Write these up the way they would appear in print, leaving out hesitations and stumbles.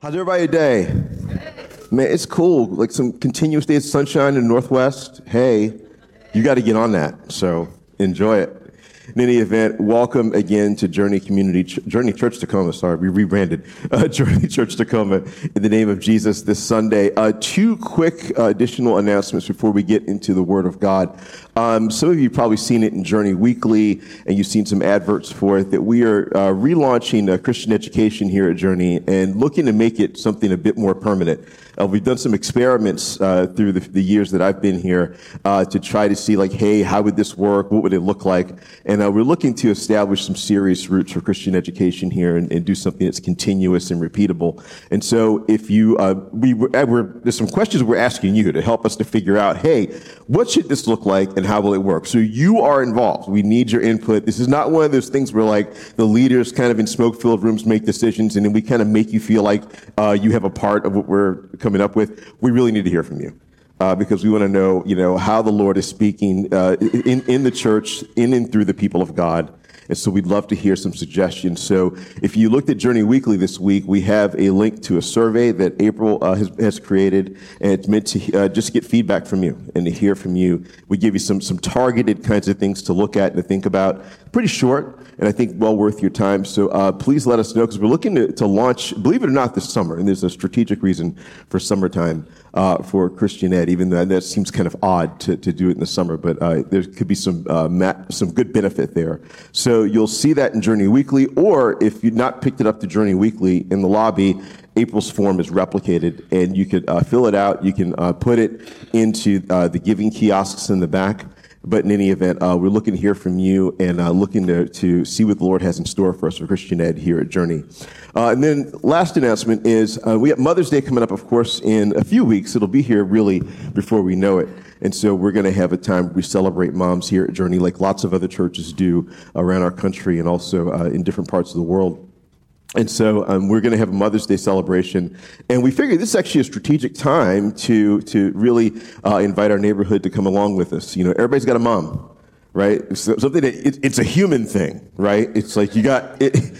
How's everybody today? Man, it's cool. Like some continuous days of sunshine in the Northwest. Hey, you got to get on that. So enjoy it. In any event, welcome again to Journey Church Tacoma. Sorry, we rebranded Journey Church Tacoma in the name of Jesus this Sunday. Two quick additional announcements before we get into the Word of God. Some of you have probably seen it in Journey Weekly, and you've seen some adverts for it, that we are relaunching Christian education here at Journey and looking to make it something a bit more permanent. We've done some experiments through the years that I've been here to try to see, like, hey, how would this work? What would it look like? And we're looking to establish some serious roots for Christian education here and do something that's continuous and repeatable. And so if you, there's some questions we're asking you to help us to figure out, hey, what should this look like and how will it work? So you are involved. We need your input. This is not one of those things where, like, the leaders kind of in smoke-filled rooms make decisions and then we kind of make you feel like you have a part of what we're coming up with. We really need to hear from you. Because we want to know, how the Lord is speaking in the church, in and through the people of God. And so we'd love to hear some suggestions. So if you looked at Journey Weekly this week, we have a link to a survey that April has created, and it's meant to just get feedback from you and to hear from you. We give you some targeted kinds of things to look at and to think about. Pretty short, and I think well worth your time. So please let us know, because we're looking to launch, believe it or not, this summer, and there's a strategic reason for summertime for Christian Ed, even though that seems kind of odd to do it in the summer, but there could be some good benefit there. So you'll see that in Journey Weekly, or if you've not picked it up to Journey Weekly, in the lobby, April's form is replicated, and you could fill it out. You can put it into the giving kiosks in the back. But in any event, we're looking to hear from you and looking to see what the Lord has in store for us for Christian Ed here at Journey. And then last announcement is we have Mother's Day coming up, of course, in a few weeks. It'll be here really before we know it. And so we're going to have a time where we celebrate moms here at Journey, like lots of other churches do around our country and also in different parts of the world. And so we're going to have a Mother's Day celebration, and we figured this is actually a strategic time to really invite our neighborhood to come along with us. Everybody's got a mom, right? So something that it's a human thing, right? It's like you got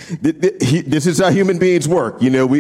this is how human beings work.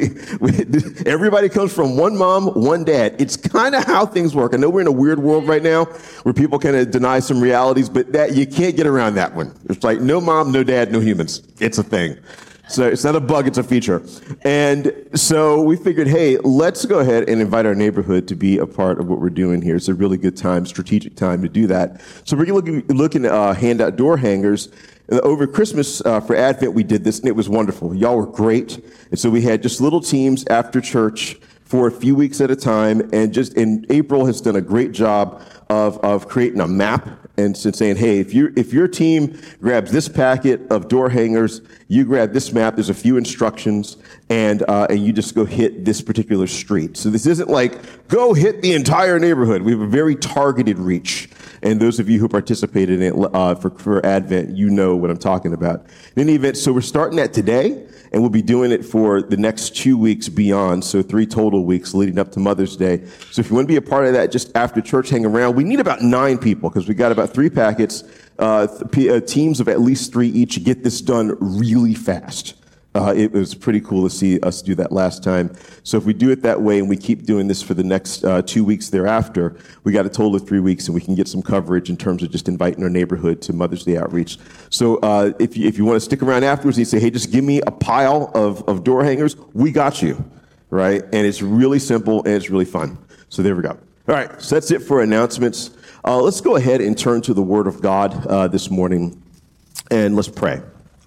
Everybody comes from one mom, one dad. It's kind of how things work. I know we're in a weird world right now where people kind of deny some realities, but that you can't get around that one. It's like no mom, no dad, no humans. It's a thing. So it's not a bug, it's a feature. And so we figured, hey, let's go ahead and invite our neighborhood to be a part of what we're doing here. It's a really good time, strategic time to do that. So we're looking to hand out door hangers. Over Christmas for Advent, we did this, and it was wonderful. Y'all were great. And so we had just little teams after church for a few weeks at a time. And April has done a great job of creating a map and saying, hey, if your team grabs this packet of door hangers, you grab this map, there's a few instructions, and you just go hit this particular street. So this isn't like, go hit the entire neighborhood. We have a very targeted reach. And those of you who participated in it for Advent, you know what I'm talking about. In any event, so we're starting that today, and we'll be doing it for the next 2 weeks beyond, so 3 total weeks leading up to Mother's Day. So if you want to be a part of that, just after church, hang around. We need about 9 people, because we got about 3 packets, teams of at least 3 each. Get this done really fast. It was pretty cool to see us do that last time. So if we do it that way and we keep doing this for the next 2 weeks thereafter, we got a total of 3 weeks, and we can get some coverage in terms of just inviting our neighborhood to Mother's Day outreach. So if you want to stick around afterwards and you say, hey, just give me a pile of door hangers, we got you, right? And it's really simple and it's really fun. So there we go. All right, so that's it for announcements. Let's go ahead and turn to the Word of God this morning, and let's pray.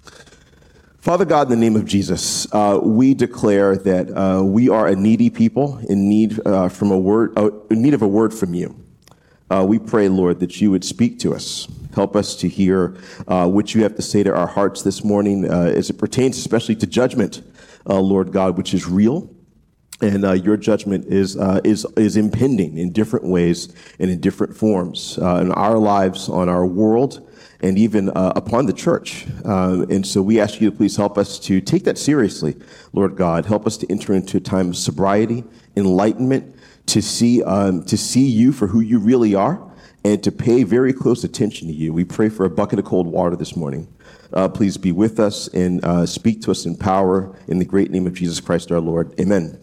Father God, in the name of Jesus, we declare that we are a needy people in need in need of a word from you. We pray, Lord, that you would speak to us. Help us to hear what you have to say to our hearts this morning, as it pertains especially to judgment, Lord God, which is real. And your judgment is impending in different ways and in different forms in our lives, on our world, and even upon the church. And so we ask you to please help us to take that seriously, Lord God. Help us to enter into a time of sobriety, enlightenment, to see you for who you really are, and to pay very close attention to you. We pray for a bucket of cold water this morning. Please be with us and speak to us in power in the great name of Jesus Christ our Lord. Amen.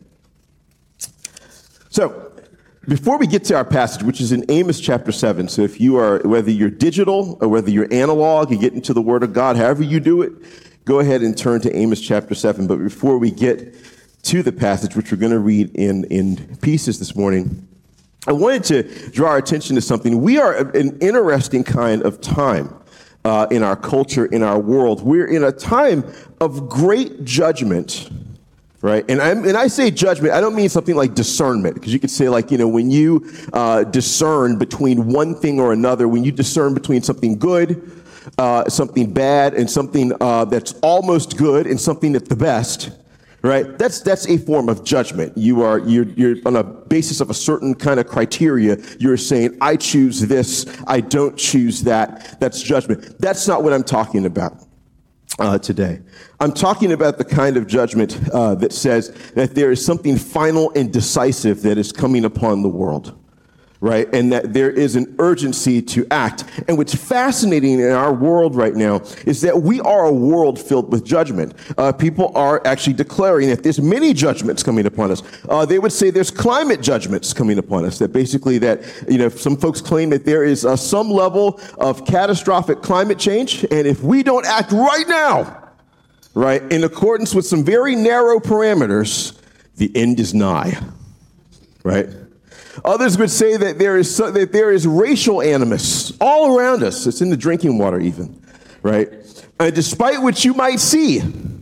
So, before we get to our passage, which is in Amos chapter 7, so if you are, whether you're digital or whether you're analog, you get into the Word of God, however you do it, go ahead and turn to Amos chapter 7. But before we get to the passage, which we're going to read in pieces this morning, I wanted to draw our attention to something. We are an interesting kind of time in our culture, in our world. We're in a time of great judgment. Right, and I say judgment, I don't mean something like discernment, because you could say like, when you discern between one thing or another, when you discern between something good, something bad, and something that's almost good, and something that's the best, right? That's a form of judgment. You're on a basis of a certain kind of criteria. You're saying, I choose this, I don't choose that. That's judgment. That's not what I'm talking about today. I'm talking about the kind of judgment that says that there is something final and decisive that is coming upon the world, right? And that there is an urgency to act. And what's fascinating in our world right now is that we are a world filled with judgment. People are actually declaring that there's many judgments coming upon us. They would say there's climate judgments coming upon us. That basically some folks claim that there is some level of catastrophic climate change. And if we don't act right now, right, in accordance with some very narrow parameters, the end is nigh, right? Others would say that there is racial animus all around us. It's in the drinking water even, right? And despite what you might see,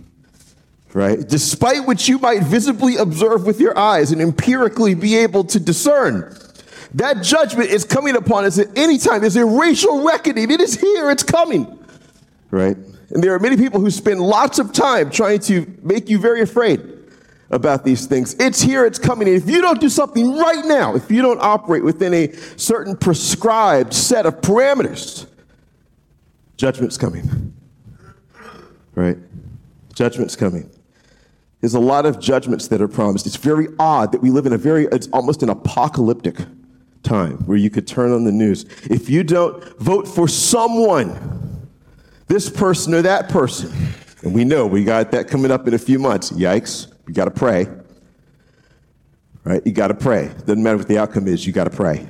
right, despite what you might visibly observe with your eyes and empirically be able to discern, that judgment is coming upon us at any time. There's a racial reckoning. It is here. It's coming, right? And there are many people who spend lots of time trying to make you very afraid about these things. It's here, it's coming. And if you don't do something right now, if you don't operate within a certain prescribed set of parameters, judgment's coming. Right? Judgment's coming. There's a lot of judgments that are promised. It's very odd that we live in it's almost an apocalyptic time where you could turn on the news. If you don't vote for someone, this person or that person, and we know we got that coming up in a few months. Yikes. You got to pray. Right? You got to pray. Doesn't matter what the outcome is. You got to pray.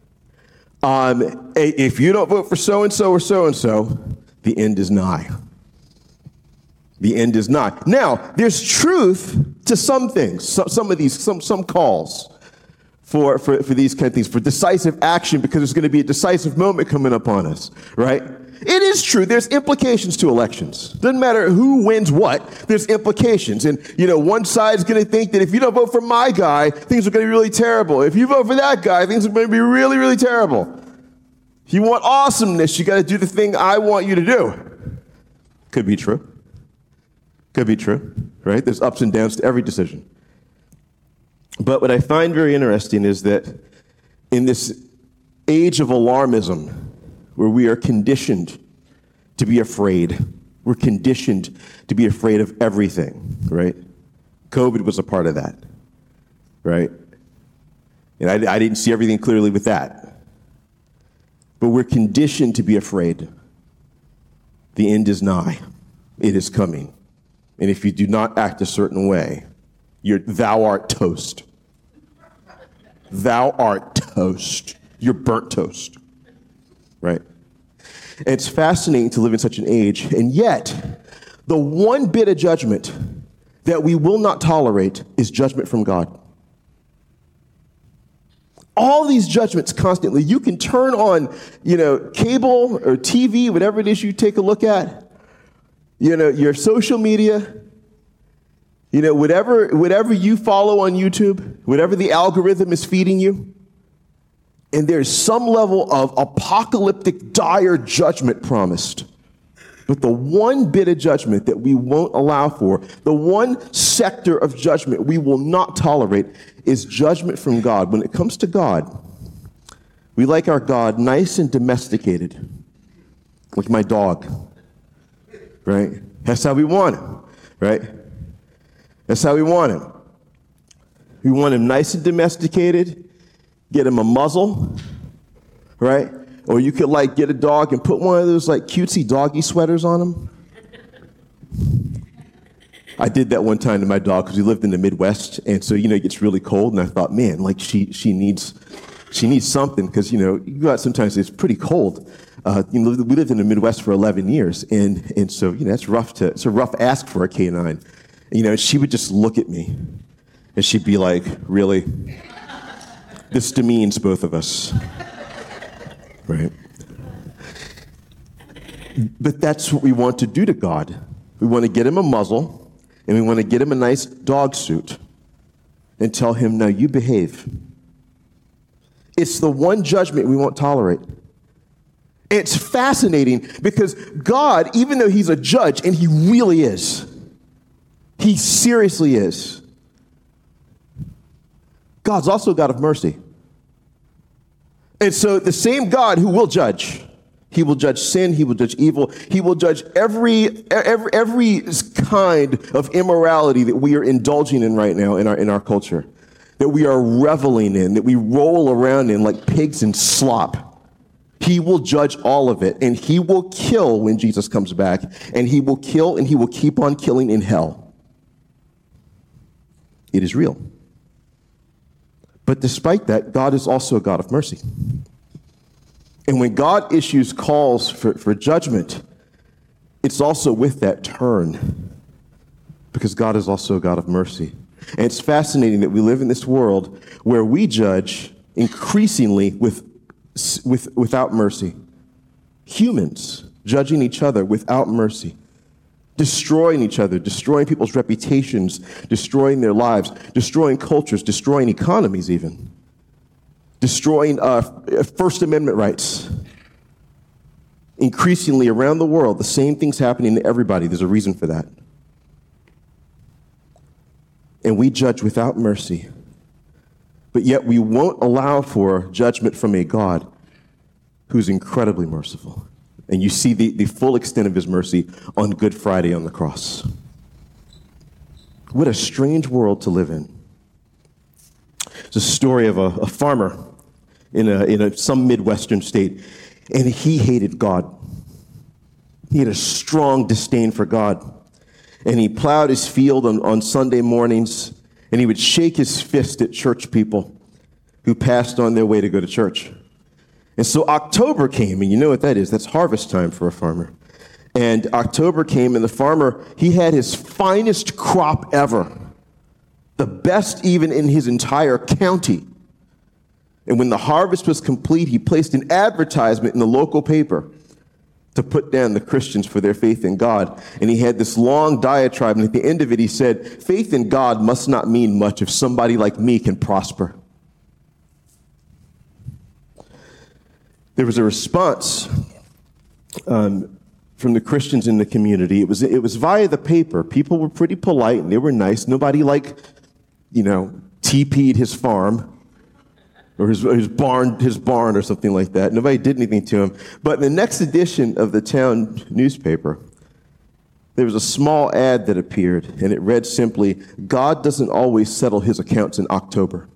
If you don't vote for so-and-so or so-and-so, the end is nigh. The end is nigh. Now, there's truth to some things, some of these, some calls for these kind of things, for decisive action, because there's going to be a decisive moment coming upon us, right? It is true. There's implications to elections. Doesn't matter who wins what. There's implications. And, one side's going to think that if you don't vote for my guy, things are going to be really terrible. If you vote for that guy, things are going to be really, really terrible. If you want awesomeness, you got to do the thing I want you to do. Could be true. Could be true, right? There's ups and downs to every decision. But what I find very interesting is that in this age of alarmism, where we are conditioned to be afraid. We're conditioned to be afraid of everything, right? COVID was a part of that, right? And I didn't see everything clearly with that. But we're conditioned to be afraid. The end is nigh. It is coming. And if you do not act a certain way, thou art toast. Thou art toast. You're burnt toast. Right? And it's fascinating to live in such an age, and yet the one bit of judgment that we will not tolerate is judgment from God. All these judgments constantly. You can turn on, cable or TV, whatever it is you take a look at, your social media, whatever you follow on YouTube, whatever the algorithm is feeding you. And there's some level of apocalyptic, dire judgment promised. But the one bit of judgment that we won't allow for, the one sector of judgment we will not tolerate, is judgment from God. When it comes to God, we like our God nice and domesticated, like my dog, right? That's how we want him, right? That's how we want him. We want him nice and domesticated. Get him a muzzle, right? Or you could like get a dog and put one of those like cutesy doggy sweaters on him. I did that one time to my dog because we lived in the Midwest, and so it gets really cold, and I thought, man, like she needs something because you go out sometimes it's pretty cold. We lived in the Midwest for 11 years, and so it's a rough ask for a canine. And she would just look at me, and she'd be like, really? This demeans both of us, right? But that's what we want to do to God. We want to get him a muzzle. And we want to get him a nice dog suit and tell him, now you behave. It's the one judgment we won't tolerate. It's fascinating because God, even though he's a judge, and he really is, he seriously is, God's also a God of mercy. And so the same God who will judge, he will judge sin. He will judge evil. He will judge every kind of immorality that we are indulging in right now in our culture, that we are reveling in, that we roll around in like pigs in slop. He will judge all of it, and he will kill when Jesus comes back, and he will kill, and he will keep on killing in hell. It is real. But despite that, God is also a God of mercy. And when God issues calls for judgment, it's also with that turn, because God is also a God of mercy. And it's fascinating that we live in this world where we judge increasingly without mercy. Humans judging each other without mercy, destroying each other, destroying people's reputations, destroying their lives, destroying cultures, destroying economies even. Destroying First Amendment rights. Increasingly around the world, the same thing's happening to everybody. There's a reason for that. And we judge without mercy. But yet we won't allow for judgment from a God who's incredibly merciful. And you see the full extent of his mercy on Good Friday on the cross. What a strange world to live in. It's a story of a farmer in some Midwestern state, and he hated God. He had a strong disdain for God, and he plowed his field on Sunday mornings, and he would shake his fist at church people who passed on their way to go to church. And so October came, and you know what that is. That's harvest time for a farmer. And October came, and the farmer, he had his finest crop ever, the best even in his entire county. And when the harvest was complete, he placed an advertisement in the local paper to put down the Christians for their faith in God. And he had this long diatribe, and at the end of it, he said, faith in God must not mean much if somebody like me can prosper. There was a response from the Christians in the community. It was via the paper. People were pretty polite, and they were nice. Nobody TP'd his farm or his barn or something like that. Nobody did anything to him. But in the next edition of the town newspaper, there was a small ad that appeared, and it read simply, God doesn't always settle his accounts in October.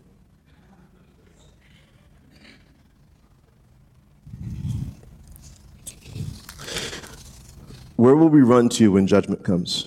Where will we run to when judgment comes?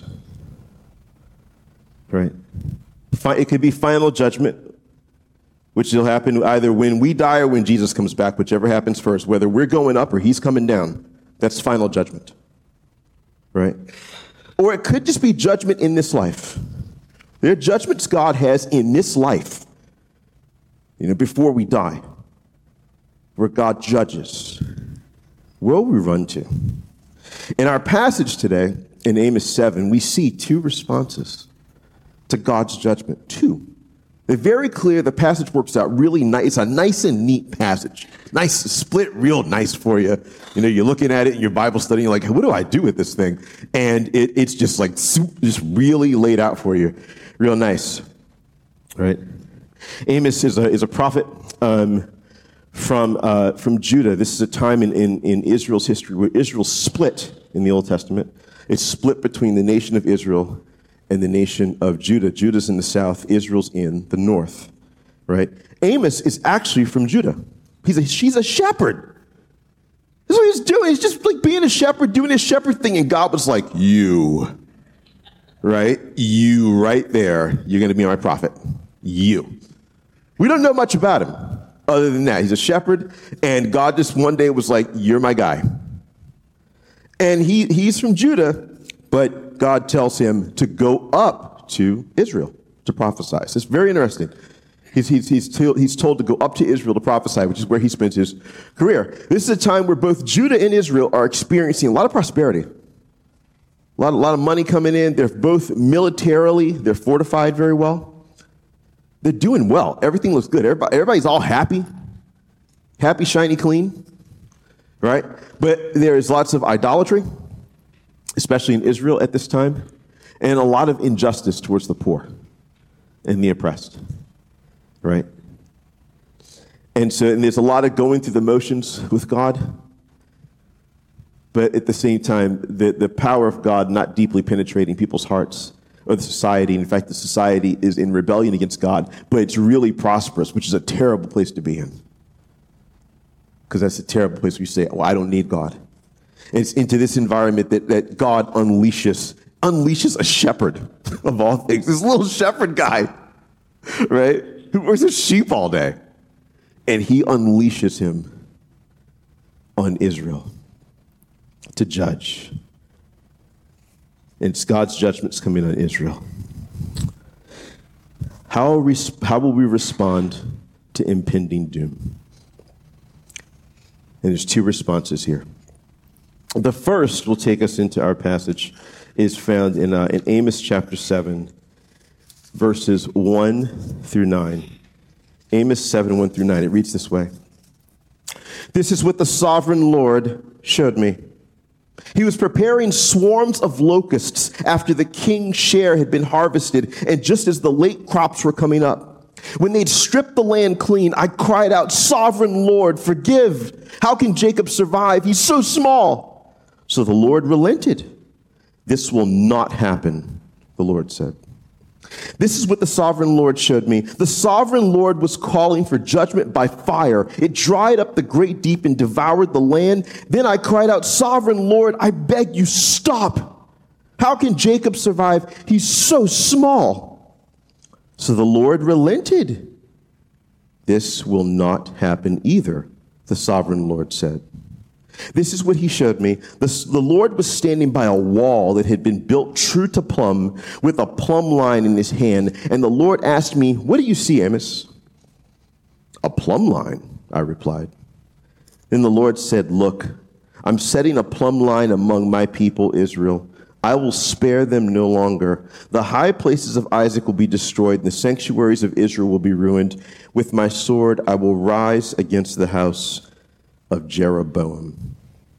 Right? It could be final judgment, which will happen either when we die or when Jesus comes back, whichever happens first. Whether we're going up or he's coming down, that's final judgment. Right? Or it could just be judgment in this life. There are judgments God has in this life, before we die, where God judges. Where will we run to? In our passage today, in Amos 7, we see two responses to God's judgment. Two. They're very clear. The passage works out really nice. It's a nice and neat passage. Nice, split real nice for you. You're looking at it in your Bible study, you're like, what do I do with this thing? And it's just like, just really laid out for you. Real nice. Right? Amos is a prophet from Judah. This is a time in Israel's history where Israel split in the Old Testament. It's split between the nation of Israel and the nation of Judah. Judah's in the south, Israel's in the north, right? Amos is actually from Judah. She's a shepherd. That's what he's doing. He's just like being a shepherd, doing his shepherd thing. And God was like, you, right? You right there. You're going to be my prophet. You. We don't know much about him other than that. He's a shepherd. And God just one day was like, you're my guy. And he's from Judah, but God tells him to go up to Israel to prophesy. So it's very interesting. He's told to go up to Israel to prophesy, which is where he spent his career. This is a time where both Judah and Israel are experiencing a lot of prosperity. A lot of money coming in. They're both militarily, they're fortified very well. They're doing well. Everything looks good. Everybody's all happy. Happy, shiny, clean. Right? But there is lots of idolatry, especially in Israel at this time, and a lot of injustice towards the poor and the oppressed. Right? And there's a lot of going through the motions with God, but at the same time, the power of God not deeply penetrating people's hearts or the society. In fact, the society is in rebellion against God, but it's really prosperous, which is a terrible place to be in. Because that's a terrible place where you say, well, I don't need God. And it's into this environment that God unleashes a shepherd of all things. This little shepherd guy, right? Who works with sheep all day. And he unleashes him on Israel to judge. And it's God's judgment's coming on Israel. How will we respond to impending doom? And there's two responses here. The first will take us into our passage is found in Amos chapter 7, verses 1 through 9. Amos 7, 1 through 9. It reads this way. This is what the sovereign Lord showed me. He was preparing swarms of locusts after the king's share had been harvested and just as the late crops were coming up. When they'd stripped the land clean, I cried out, Sovereign Lord, forgive. How can Jacob survive? He's so small. So the Lord relented. This will not happen, the Lord said. This is what the sovereign Lord showed me. The sovereign Lord was calling for judgment by fire. It dried up the great deep and devoured the land. Then I cried out, Sovereign Lord, I beg you, stop. How can Jacob survive? He's so small. So the Lord relented. This will not happen either, the sovereign Lord said. This is what he showed me. The Lord was standing by a wall that had been built true to plumb with a plumb line in his hand. And the Lord asked me, what do you see, Amos? A plumb line, I replied. Then the Lord said, look, I'm setting a plumb line among my people, Israel. I will spare them no longer. The high places of Isaac will be destroyed, and the sanctuaries of Israel will be ruined. With my sword, I will rise against the house of Jeroboam.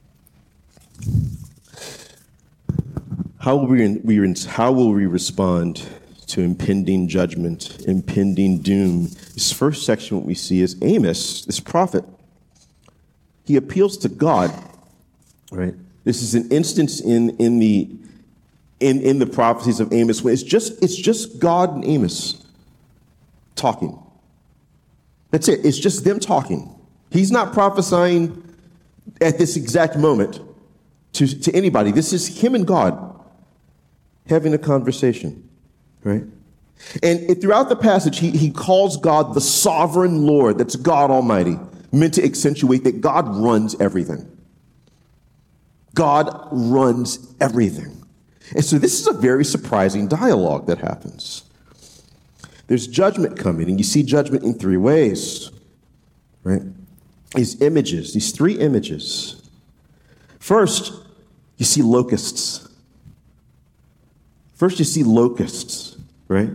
How will we respond to impending judgment, impending doom? This first section, what we see is Amos, this prophet. He appeals to God, right? This is an instance in the prophecies of Amos when it's just God and Amos talking. That's it. It's just them talking. He's not prophesying at this exact moment to anybody. This is him and God having a conversation, right? And throughout the passage, he calls God the sovereign Lord. That's God Almighty, meant to accentuate that God runs everything. God runs everything. And so this is a very surprising dialogue that happens. There's judgment coming, and you see judgment in three ways, right? These images, these three images. First, you see locusts. Right?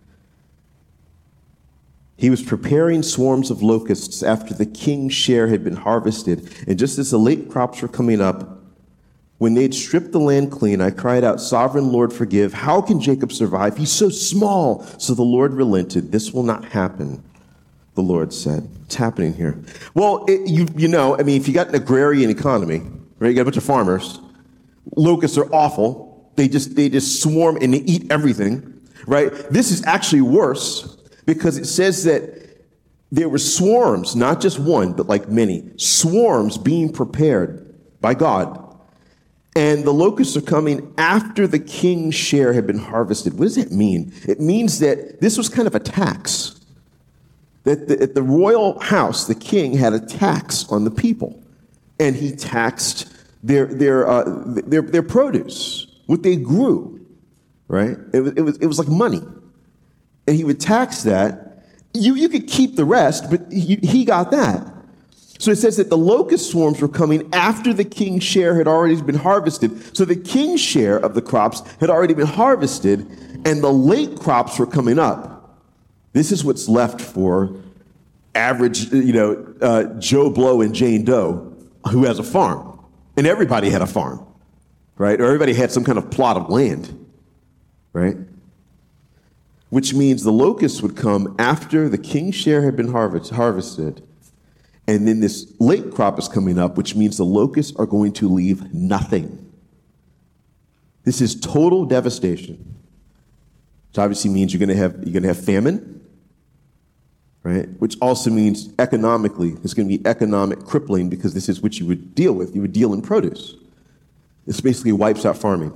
He was preparing swarms of locusts after the king's share had been harvested. And just as the late crops were coming up, when they'd stripped the land clean, I cried out, Sovereign Lord, forgive. How can Jacob survive? He's so small. So the Lord relented. This will not happen, the Lord said. What's happening here? Well, if you got an agrarian economy, right? You got a bunch of farmers. Locusts are awful. They just swarm and they eat everything, right? This is actually worse because it says that there were swarms, not just one, but like many, swarms being prepared by God. And the locusts are coming after the king's share had been harvested. What does that mean? It means that this was kind of a tax. That at the royal house, the king had a tax on the people. And he taxed their produce, what they grew, right? It was like money. And he would tax that. You could keep the rest, but he got that. So it says that the locust swarms were coming after the king's share had already been harvested. So the king's share of the crops had already been harvested, and the late crops were coming up. This is what's left for average, Joe Blow and Jane Doe, who has a farm. And everybody had a farm, right? Or everybody had some kind of plot of land, right? Which means the locusts would come after the king's share had been harvested. And then this late crop is coming up, which means the locusts are going to leave nothing. This is total devastation. Which obviously means you're going to have famine, right? Which also means economically, it's going to be economic crippling because this is what you would deal with. You would deal in produce. This basically wipes out farming.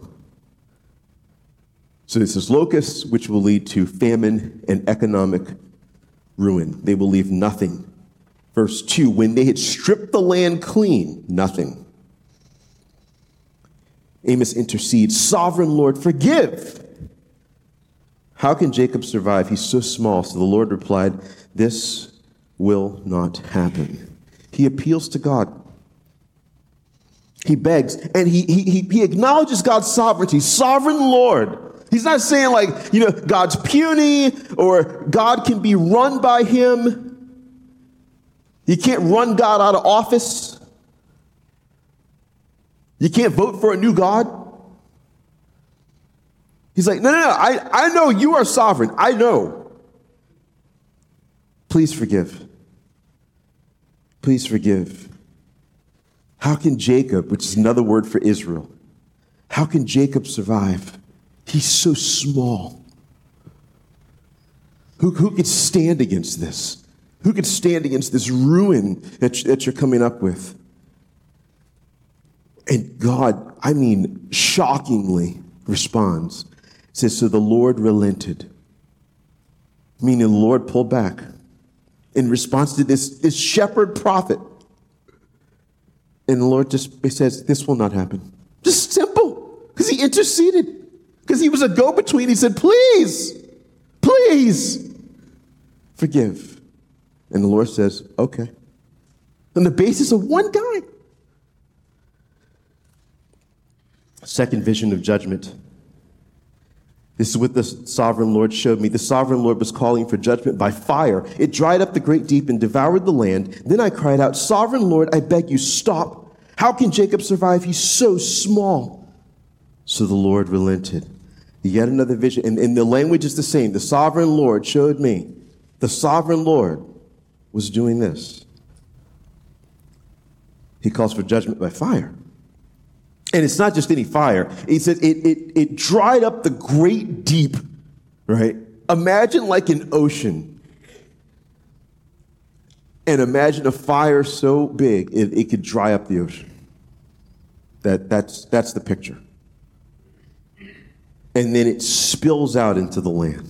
So this is locusts, which will lead to famine and economic ruin. They will leave nothing. Verse 2, when they had stripped the land clean, nothing. Amos intercedes, Sovereign Lord, forgive. How can Jacob survive? He's so small. So the Lord replied, this will not happen. He appeals to God. He begs, and he acknowledges God's sovereignty. Sovereign Lord. He's not saying God's puny or God can be run by him. You can't run God out of office. You can't vote for a new God. He's like, no, I know you are sovereign. I know. Please forgive. Please forgive. How can Jacob, which is another word for Israel, how can Jacob survive? He's so small. Who could stand against this? Who could stand against this ruin that you're coming up with? And God, shockingly responds. It says, so the Lord relented. Meaning the Lord pulled back in response to this shepherd prophet. And the Lord just says, this will not happen. Just simple. Because he interceded. Because he was a go-between. He said, please, forgive. And the Lord says, okay. On the basis of one guy. Second vision of judgment. This is what the sovereign Lord showed me. The sovereign Lord was calling for judgment by fire. It dried up the great deep and devoured the land. Then I cried out, Sovereign Lord, I beg you, stop. How can Jacob survive? He's so small. So the Lord relented. Yet another vision. And the language is the same. The sovereign Lord showed me. The sovereign Lord was doing this. He calls for judgment by fire. And it's not just any fire. He said it dried up the great deep, right? Imagine like an ocean. And imagine a fire so big it could dry up the ocean. That's the picture. And then it spills out into the land.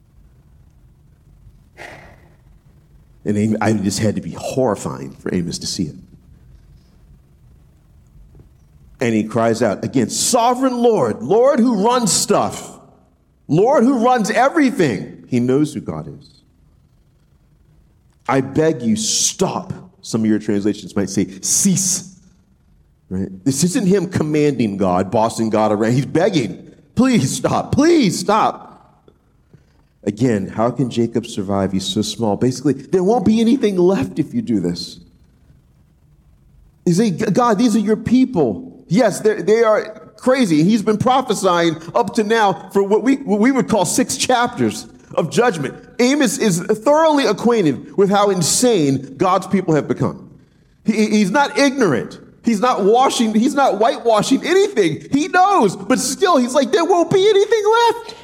And I just had to be horrifying for Amos to see it. And he cries out again, Sovereign Lord, Lord who runs stuff, Lord who runs everything. He knows who God is. I beg you, stop. Some of your translations might say, cease. Right? This isn't him commanding God, bossing God around. He's begging, please stop, please stop. Again, how can Jacob survive? He's so small. Basically, there won't be anything left if you do this. You say, God, these are your people. Yes, they are crazy. He's been prophesying up to now for what we would call 6 chapters of judgment. Amos is thoroughly acquainted with how insane God's people have become. He's not ignorant. He's not whitewashing anything. He knows, but still, he's like, there won't be anything left.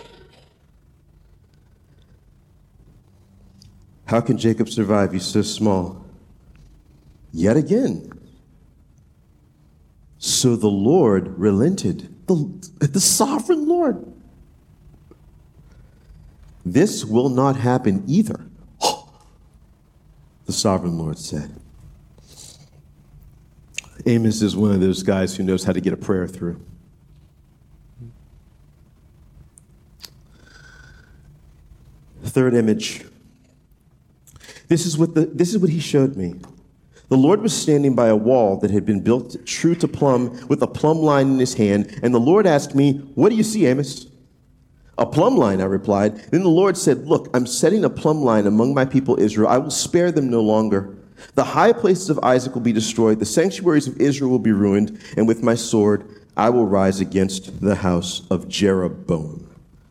How can Jacob survive? He's so small. Yet again, So the Lord relented, the sovereign Lord. This will not happen either, the sovereign Lord said. Amos is one of those guys who knows how to get a prayer through. Third image. This is what he showed me. The Lord was standing by a wall that had been built true to plumb, with a plumb line in his hand. And the Lord asked me, "What do you see, Amos?" "A plumb line," I replied. Then the Lord said, "Look, I'm setting a plumb line among my people Israel. I will spare them no longer. The high places of Isaac will be destroyed. The sanctuaries of Israel will be ruined. And with my sword, I will rise against the house of Jeroboam."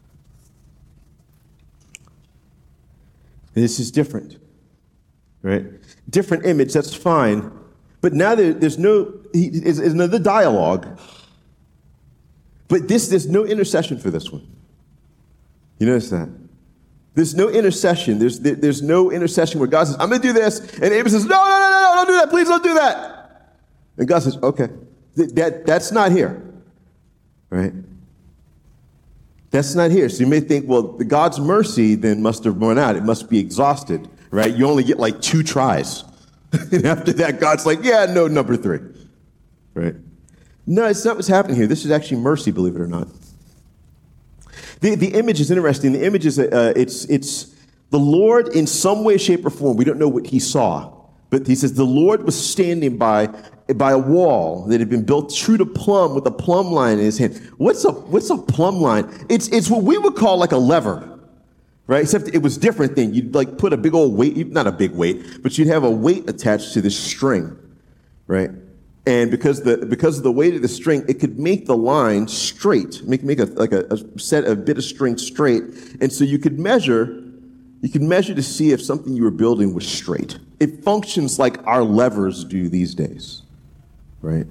This is different, right? Different image, that's fine. But now there's another dialogue. But there's no intercession for this one. You notice that? There's no intercession. There's no intercession where God says, "I'm going to do this." And Amos says, No, don't do that. Please don't do that. And God says, "Okay." That's not here, right? That's not here. So you may think, well, God's mercy then must have run out. It must be exhausted, right? You only get like 2 tries. And after that, God's like, "Yeah, no, number 3." Right? No, it's not what's happening here. This is actually mercy, believe it or not. The image is interesting. The image is, it's the Lord in some way, shape, or form. We don't know what he saw. But he says the Lord was standing by a wall that had been built true to plumb, with a plumb line in his hand. What's a plumb line? It's what we would call like a lever, right? Except it was different thing. You'd like put a big old weight, not a big weight, but you'd have a weight attached to this string, right? And because of the weight of the string, it could make the line straight, make a bit of string straight, and so you could measure to see if something you were building was straight. It functions like our levers do these days, right?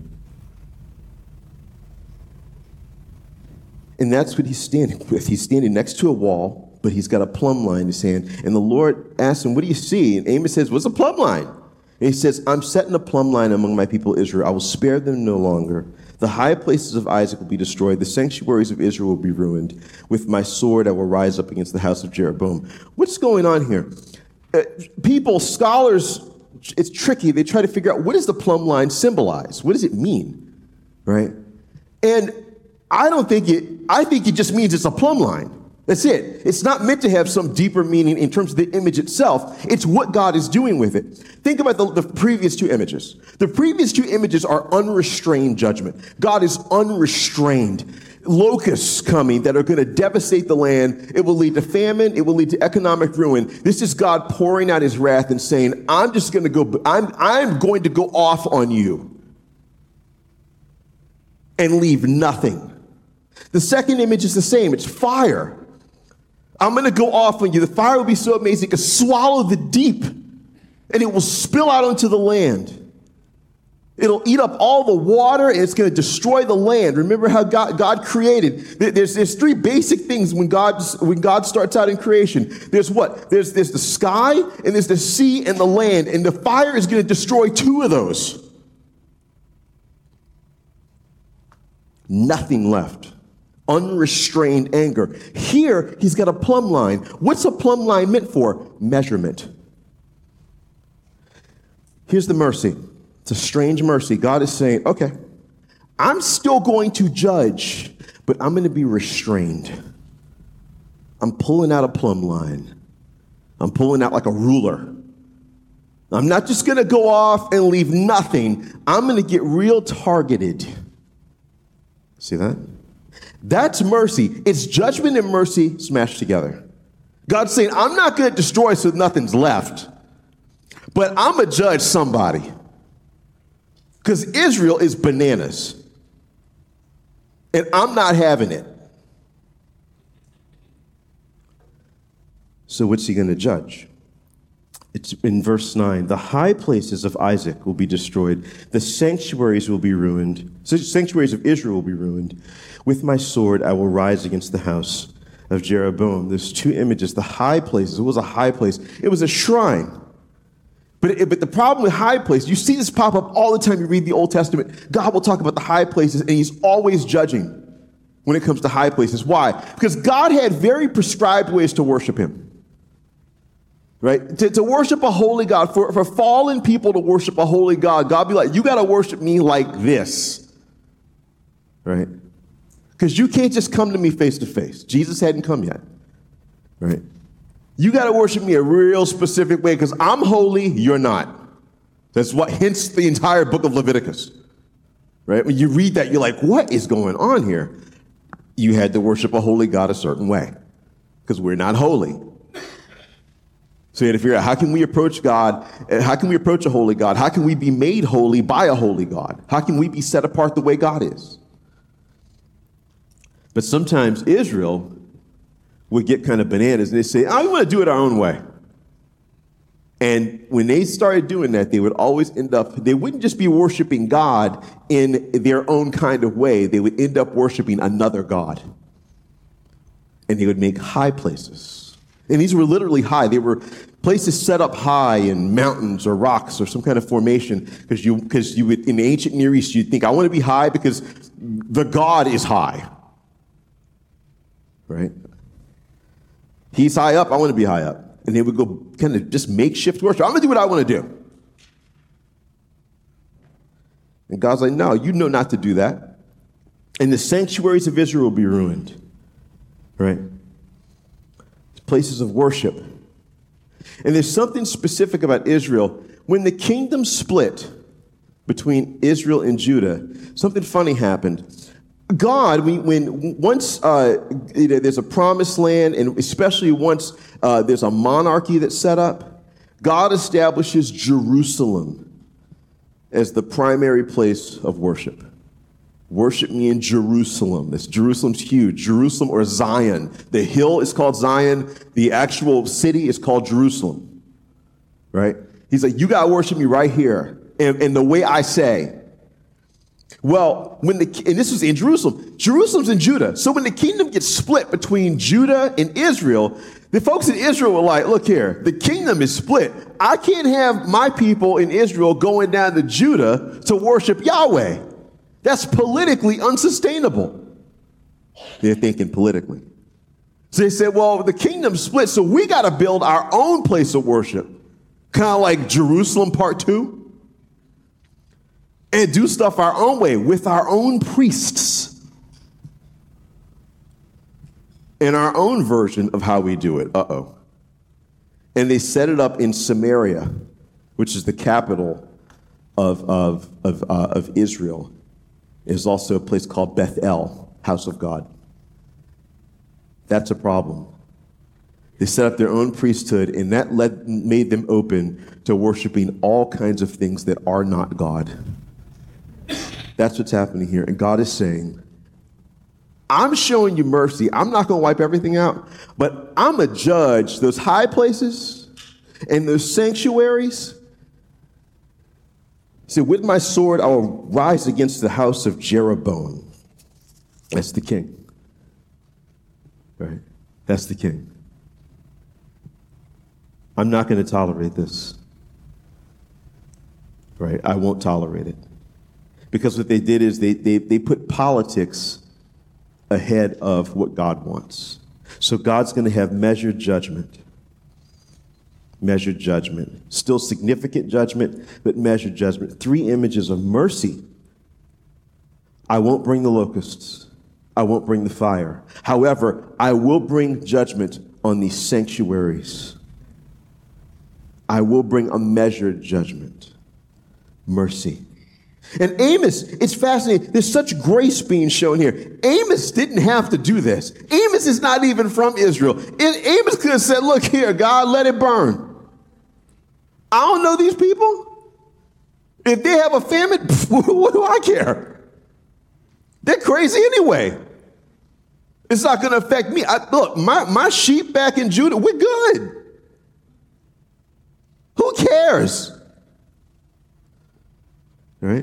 And that's what he's standing with. He's standing next to a wall, but he's got a plumb line in his hand. And the Lord asks him, "What do you see?" And Amos says, "What's a plumb line?" And he says, "I'm setting a plumb line among my people Israel. I will spare them no longer. The high places of Isaac will be destroyed. The sanctuaries of Israel will be ruined. With my sword, I will rise up against the house of Jeroboam." What's going on here? Scholars, it's tricky. They try to figure out, what does the plumb line symbolize? What does it mean? Right? And I think it just means it's a plumb line. That's it. It's not meant to have some deeper meaning in terms of the image itself. It's what God is doing with it. Think about the previous 2 images. The previous 2 images are unrestrained judgment. God is unrestrained. Locusts coming that are going to devastate the land. It will lead to famine. It will lead to economic ruin. This is God pouring out his wrath and saying, I'm going to go off on you and leave nothing. The second image is the same. It's fire. I'm going to go off on you. The fire will be so amazing it can swallow the deep, and it will spill out onto the land. It'll eat up all the water, and it's going to destroy the land. Remember how God created. There's 3 basic things when God starts out in creation. There's what? There's the sky, and there's the sea and the land, and the fire is going to destroy 2 of those. Nothing left. Unrestrained anger. Here, he's got a plumb line. What's a plumb line meant for? Measurement. Here's the mercy. It's a strange mercy. God is saying, okay, I'm still going to judge, but I'm going to be restrained. I'm pulling out a plumb line. I'm pulling out like a ruler. I'm not just going to go off and leave nothing. I'm going to get real targeted. See that? That's mercy. It's judgment and mercy smashed together. God's saying, I'm not going to destroy so nothing's left, but I'm going to judge somebody. Because Israel is bananas. And I'm not having it. So what's he going to judge? It's in verse 9. The high places of Isaac will be destroyed. The sanctuaries will be ruined. The sanctuaries of Israel will be ruined. With my sword, I will rise against the house of Jeroboam. There's 2 images. The high places. It was a high place. It was a shrine. But the problem with high places, you see this pop up all the time. You read the Old Testament. God will talk about the high places, and he's always judging when it comes to high places. Why? Because God had very prescribed ways to worship him. Right? To worship a holy God, for fallen people to worship a holy God, God be like, you got to worship me like this. Right? Because you can't just come to me face to face. Jesus hadn't come yet. Right? You got to worship me a real specific way because I'm holy, you're not. That's what, hence the entire book of Leviticus. Right? When you read that, you're like, what is going on here? You had to worship a holy God a certain way because we're not holy. So you had to figure out, how can we approach God? How can we approach a holy God? How can we be made holy by a holy God? How can we be set apart the way God is? But sometimes Israel would get kind of bananas and they say, I want to do it our own way. And when they started doing that, they would always end up, they wouldn't just be worshiping God in their own kind of way. They would end up worshiping another God. And they would make high places. And these were literally high. They were places set up high in mountains or rocks or some kind of formation. Because you would, in the ancient Near East, you'd think, I want to be high because the God is high. Right? He's high up, I want to be high up. And they would go kind of just makeshift worship. I'm going to do what I want to do. And God's like, no, you know not to do that. And the sanctuaries of Israel will be ruined. Right? Places of worship. And there's something specific about Israel. When the kingdom split between Israel and Judah, something funny happened. God, once there's a promised land, and especially once there's a monarchy that's set up, God establishes Jerusalem as the primary place of worship. Worship me in Jerusalem. Jerusalem's huge. Jerusalem or Zion. The hill is called Zion. The actual city is called Jerusalem. Right? He's like, you got to worship me right here. And the way I say. Well, and this was in Jerusalem. Jerusalem's in Judah. So when the kingdom gets split between Judah and Israel, the folks in Israel were like, look here, the kingdom is split. I can't have my people in Israel going down to Judah to worship Yahweh. That's politically unsustainable. They're thinking politically. So they said, well, the kingdom's split, so we got to build our own place of worship. Kind of like Jerusalem Part 2. And do stuff our own way with our own priests. In our own version of how we do it. And they set it up in Samaria, which is the capital of Israel. There's also a place called Bethel, house of God. That's a problem. They set up their own priesthood, and that made them open to worshiping all kinds of things that are not God. That's what's happening here. And God is saying, I'm showing you mercy. I'm not going to wipe everything out, but I'm going to judge those high places and those sanctuaries. He said, with my sword, I will rise against the house of Jeroboam. That's the king. Right? That's the king. I'm not going to tolerate this. Right? I won't tolerate it. Because what they did is they put politics ahead of what God wants. So God's going to have measured judgment. Measured judgment. Still significant judgment, but measured judgment. 3 images of mercy. I won't bring the locusts. I won't bring the fire. However, I will bring judgment on these sanctuaries. I will bring a measured judgment. Mercy. And Amos, it's fascinating. There's such grace being shown here. Amos didn't have to do this. Amos is not even from Israel. And Amos could have said, look here, God, let it burn. I don't know these people. If they have a famine, what do I care? They're crazy anyway. It's not going to affect me. Look, my sheep back in Judah, we're good. Who cares? Right?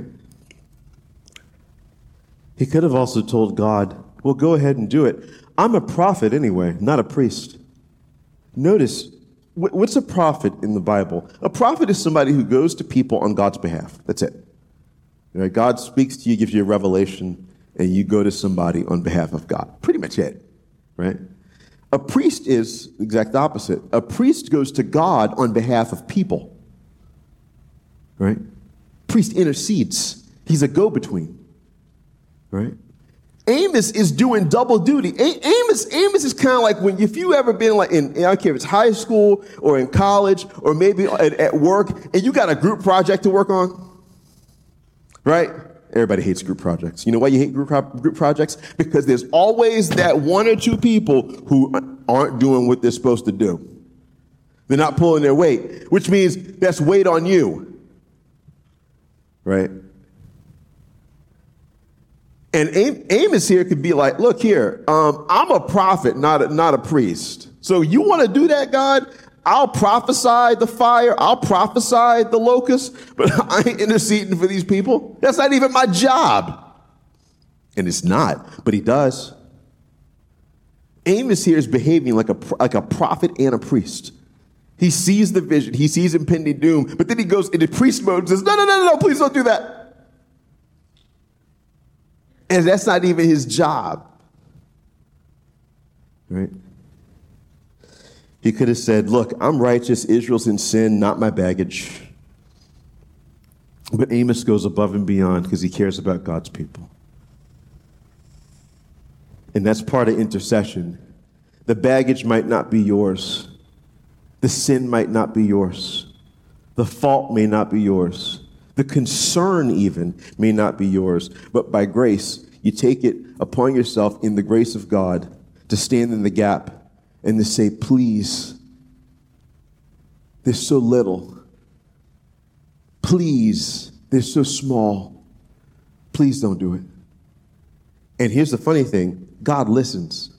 He could have also told God, well, go ahead and do it. I'm a prophet anyway, not a priest. Notice, What's a prophet in the Bible? A prophet is somebody who goes to people on God's behalf. That's it. Right? God speaks to you, gives you a revelation, and you go to somebody on behalf of God. Pretty much it, right? A priest is the exact opposite. A priest goes to God on behalf of people, right? Priest intercedes. He's a go-between, right? Amos is doing double duty. Amos is kind of like if you ever been like I don't care if it's high school or in college or maybe at work, and you got a group project to work on, right? Everybody hates group projects. You know why you hate group projects? Because there's always that one or two people who aren't doing what they're supposed to do. They're not pulling their weight, which means that's weight on you, right? And Amos here could be like, look here, I'm a prophet, not a priest. So you want to do that, God? I'll prophesy the fire. I'll prophesy the locust, but I ain't interceding for these people. That's not even my job. And it's not, but he does. Amos here is behaving like a prophet and a priest. He sees the vision. He sees impending doom, but then he goes into priest mode and says, no, please don't do that. And that's not even his job, right? He could have said, look, I'm righteous. Israel's in sin, not my baggage. But Amos goes above and beyond because he cares about God's people. And that's part of intercession. The baggage might not be yours. The sin might not be yours. The fault may not be yours. The concern even may not be yours, but by grace, you take it upon yourself in the grace of God to stand in the gap and to say, please, there's so little. Please, they're so small. Please don't do it. And here's the funny thing, God listens.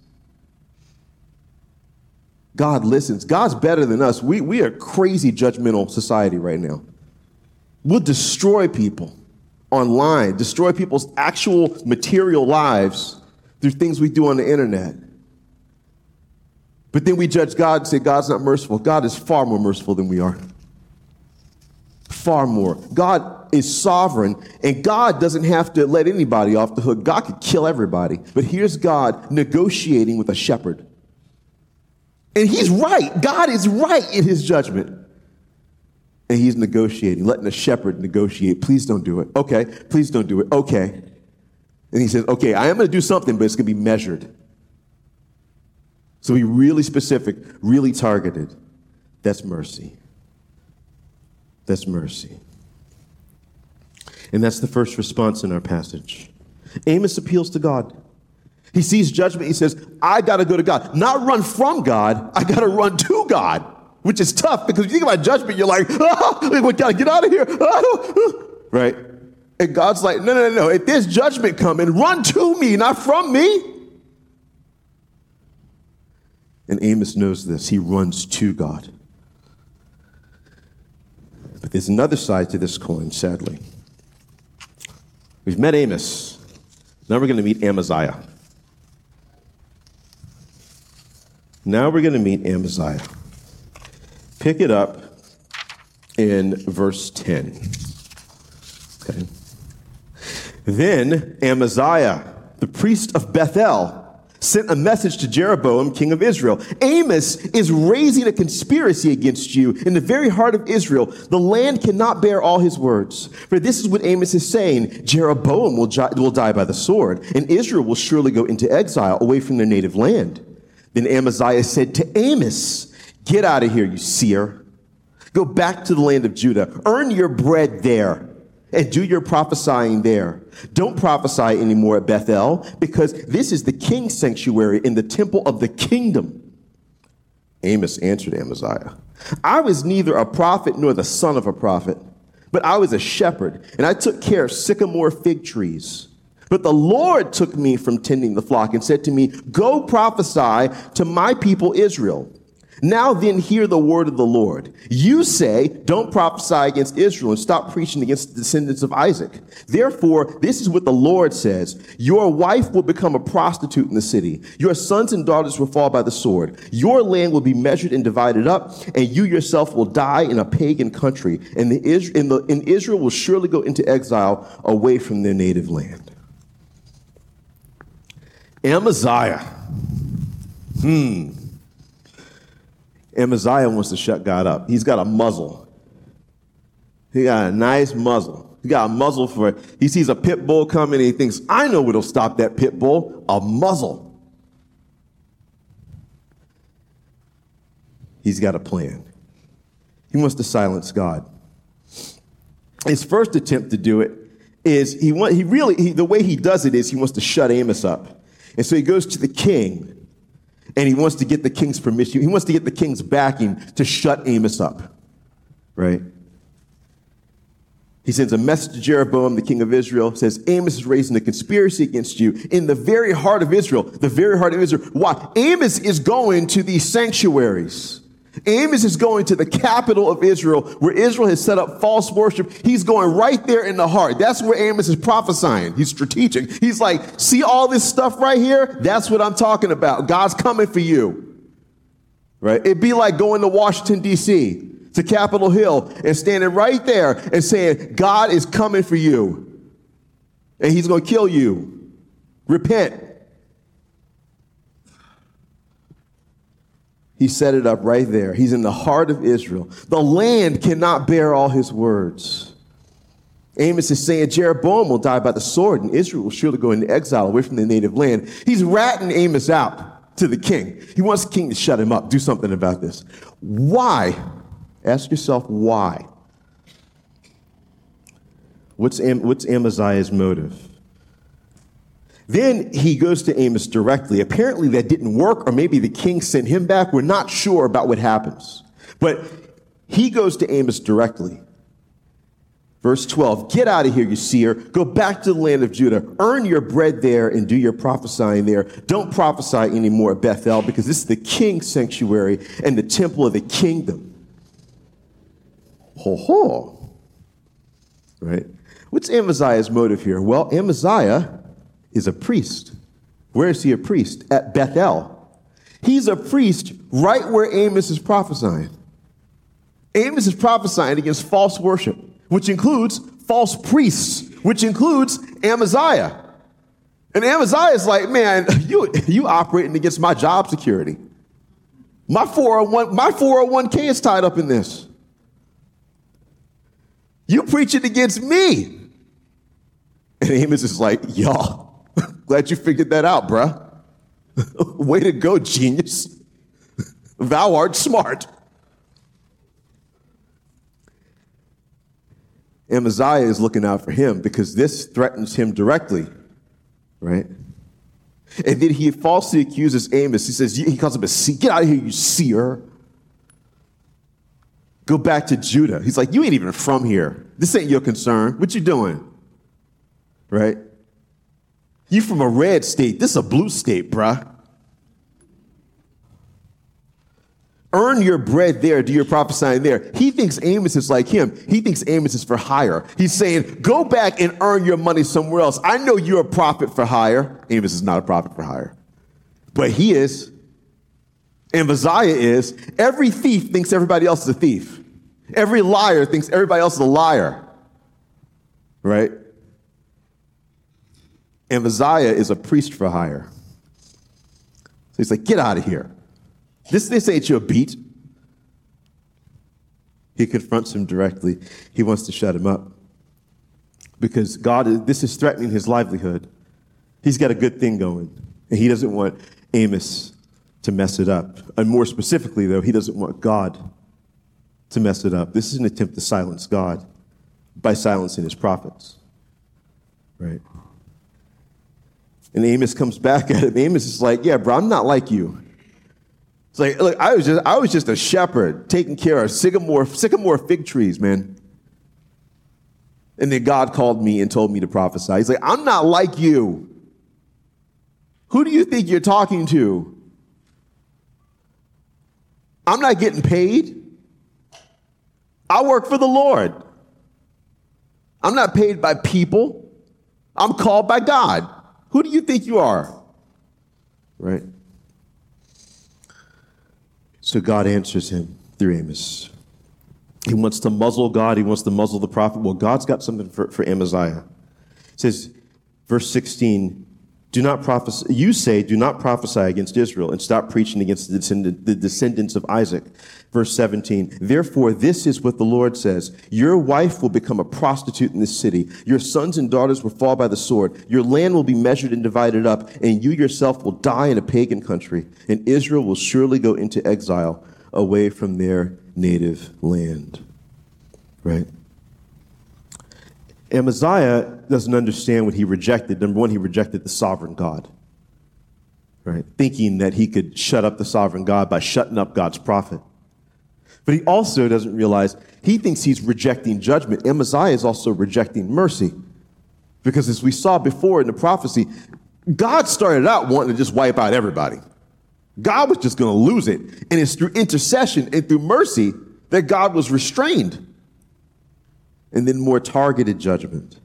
God listens. God's better than us. We are a crazy judgmental society right now. We'll destroy people online, destroy people's actual material lives through things we do on the internet. But then we judge God and say God's not merciful. God is far more merciful than we are. Far more. God is sovereign, and God doesn't have to let anybody off the hook. God could kill everybody. But here's God negotiating with a shepherd. And he's right. God is right in his judgment. And he's negotiating, letting a shepherd negotiate. Please don't do it. Okay. Please don't do it. Okay. And he says, okay, I am going to do something, but it's going to be measured. So be really specific, really targeted. That's mercy. That's mercy. And that's the first response in our passage. Amos appeals to God. He sees judgment. He says, I got to go to God. Not run from God. I got to run to God. Which is tough because if you think about judgment, you're like, we got to get out of here. Right? And God's like, no. If there's judgment coming, run to me, not from me. And Amos knows this. He runs to God. But there's another side to this coin, sadly. We've met Amos. Now we're going to meet Amaziah. Now we're going to meet Amaziah. Pick it up in verse 10. Okay. Then Amaziah, the priest of Bethel, sent a message to Jeroboam, king of Israel. Amos is raising a conspiracy against you in the very heart of Israel. The land cannot bear all his words. For this is what Amos is saying. Jeroboam will die by the sword, and Israel will surely go into exile away from their native land. Then Amaziah said to Amos, get out of here, you seer. Go back to the land of Judah. Earn your bread there and do your prophesying there. Don't prophesy anymore at Bethel, because this is the king's sanctuary in the temple of the kingdom. Amos answered Amaziah, I was neither a prophet nor the son of a prophet, but I was a shepherd, and I took care of sycamore fig trees. But the Lord took me from tending the flock and said to me, go prophesy to my people Israel. Now then hear the word of the Lord. You say, don't prophesy against Israel and stop preaching against the descendants of Isaac. Therefore, this is what the Lord says. Your wife will become a prostitute in the city. Your sons and daughters will fall by the sword. Your land will be measured and divided up, and you yourself will die in a pagan country. And Israel will surely go into exile away from their native land. Amaziah. Amaziah wants to shut God up. He's got a muzzle. He got a nice muzzle. He got a muzzle for, he sees a pit bull coming and he thinks, I know what'll stop that pit bull, a muzzle. He's got a plan. He wants to silence God. His first attempt to do it is the way he does it is he wants to shut Amos up. And so he goes to the king. And he wants to get the king's permission. He wants to get the king's backing to shut Amos up, right? He sends a message to Jeroboam, the king of Israel, says, Amos is raising a conspiracy against you in the very heart of Israel, the very heart of Israel. Why? Amos is going to these sanctuaries. Amos is going to the capital of Israel, where Israel has set up false worship. He's going right there in the heart. That's where Amos is prophesying. He's strategic. He's like, see all this stuff right here? That's what I'm talking about. God's coming for you. Right? It'd be like going to Washington, D.C., to Capitol Hill and standing right there and saying, God is coming for you. And he's going to kill you. Repent. He set it up right there. He's in the heart of Israel. The land cannot bear all his words. Amos is saying Jeroboam will die by the sword and Israel will surely go into exile away from their native land. He's ratting Amos out to the king. He wants the king to shut him up, do something about this. Why? Ask yourself why. What's Amaziah's motive? Then he goes to Amos directly. Apparently that didn't work, or maybe the king sent him back. We're not sure about what happens. But he goes to Amos directly. Verse 12, get out of here, you seer. Go back to the land of Judah. Earn your bread there and do your prophesying there. Don't prophesy anymore at Bethel, because this is the king's sanctuary and the temple of the kingdom. Ho. Right? What's Amaziah's motive here? Well, Amaziah is a priest. Where is he a priest? At Bethel. He's a priest right where Amos is prophesying. Amos is prophesying against false worship, which includes false priests, which includes Amaziah. And Amaziah is like, man, you operating against my job security. My 401k is tied up in this. You preaching against me. And Amos is like, y'all, glad you figured that out, bruh. Way to go, genius. Thou art smart. Amaziah is looking out for him because this threatens him directly, right? And then he falsely accuses Amos. He calls him a seer. Get out of here, you seer. Go back to Judah. He's like, you ain't even from here. This ain't your concern. What you doing? Right? You from a red state. This is a blue state, bruh. Earn your bread there, do your prophesying there. He thinks Amos is like him. He thinks Amos is for hire. He's saying, go back and earn your money somewhere else. I know you're a prophet for hire. Amos is not a prophet for hire. But he is. Amaziah is. Every thief thinks everybody else is a thief. Every liar thinks everybody else is a liar. Right? Amaziah is a priest for hire. So he's like, get out of here. This ain't your beat. He confronts him directly. He wants to shut him up because this is threatening his livelihood. He's got a good thing going, and he doesn't want Amos to mess it up. And more specifically, though, he doesn't want God to mess it up. This is an attempt to silence God by silencing his prophets, right? And Amos comes back at him. Amos is like, yeah, bro, I'm not like you. It's like, look, I was just a shepherd taking care of sycamore fig trees, man. And then God called me and told me to prophesy. He's like, I'm not like you. Who do you think you're talking to? I'm not getting paid. I work for the Lord. I'm not paid by people. I'm called by God. Who do you think you are? Right? So God answers him through Amos. He wants to muzzle God. He wants to muzzle the prophet. Well, God's got something for Amaziah. It says, verse 16, do not prophesy. You say, do not prophesy against Israel and stop preaching against the descendants of Isaac. Verse 17, therefore, this is what the Lord says. Your wife will become a prostitute in this city. Your sons and daughters will fall by the sword. Your land will be measured and divided up, and you yourself will die in a pagan country. And Israel will surely go into exile away from their native land. Right? Amaziah doesn't understand what he rejected. Number one, he rejected the sovereign God, right? Thinking that he could shut up the sovereign God by shutting up God's prophet. But he also doesn't realize he thinks he's rejecting judgment. Amaziah is also rejecting mercy. Because as we saw before in the prophecy, God started out wanting to just wipe out everybody. God was just going to lose it. And it's through intercession and through mercy that God was restrained. And then more targeted judgment.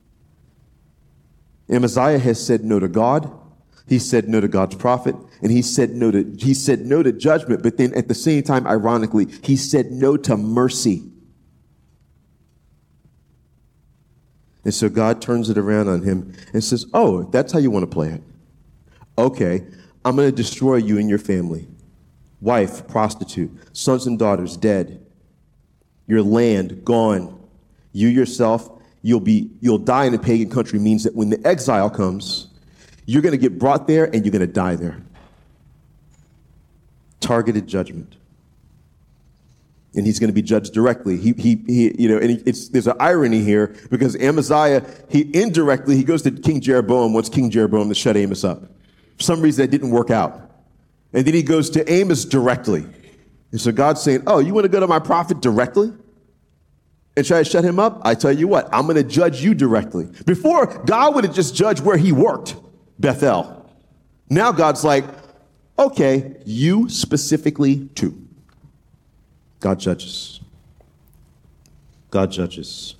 Amaziah has said no to God. He said no to God's prophet. And he said no to judgment. But then at the same time, ironically, he said no to mercy. And so God turns it around on him and says, oh, that's how you want to play it. Okay, I'm going to destroy you and your family. Wife, prostitute, sons and daughters, dead. Your land, gone. You yourself, you'll die in a pagan country means that when the exile comes, you're going to get brought there and you're going to die there. Targeted judgment. And he's going to be judged directly. There's an irony here because Amaziah, he goes to King Jeroboam, wants King Jeroboam to shut Amos up. For some reason that didn't work out. And then he goes to Amos directly. And so God's saying, oh, you want to go to my prophet directly? And try to shut him up? I tell you what, I'm going to judge you directly. Before, God would have just judged where he worked, Bethel. Now God's like, okay, you specifically too. God judges. God judges.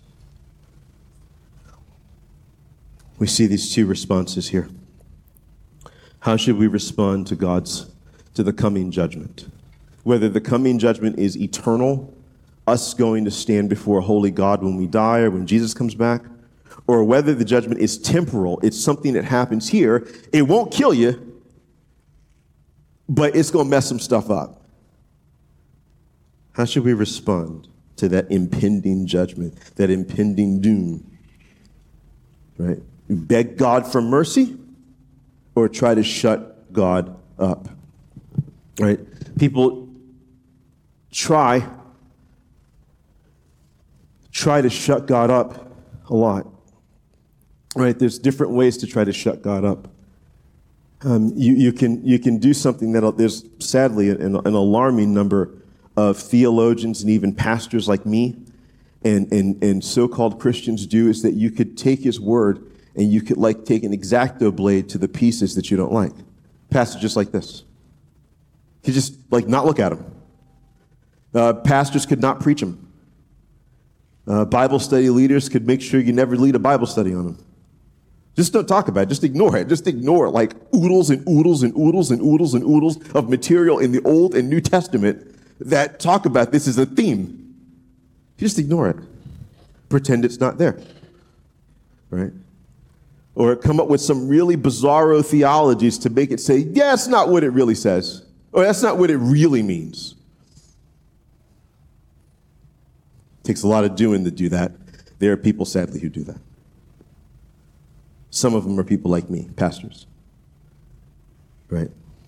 We see these two responses here. How should we respond to the coming judgment? Whether the coming judgment is eternal, us going to stand before a holy God when we die or when Jesus comes back, or whether the judgment is temporal, it's something that happens here. It won't kill you, but it's going to mess some stuff up. How should we respond to that impending judgment, that impending doom? Right? Beg God for mercy or try to shut God up? Right? People try to shut God up a lot. Right? There's different ways to try to shut God up. You can do something that there's sadly an alarming number of theologians and even pastors like me and so-called Christians do, is that you could take his word and you could take an X-Acto blade to the pieces that you don't like. Passages like this. You just not look at them. Pastors could not preach them. Bible study leaders could make sure you never lead a Bible study on them. Just don't talk about it. Just ignore it. Just ignore oodles and oodles and oodles and oodles and oodles of material in the Old and New Testament that talk about this as a theme. Just ignore it. Pretend it's not there. Right? Or come up with some really bizarro theologies to make it say, yeah, that's not what it really says. Or that's not what it really means. Takes a lot of doing to do that. There are people, sadly, who do that. Some of them are people like me, pastors. Right?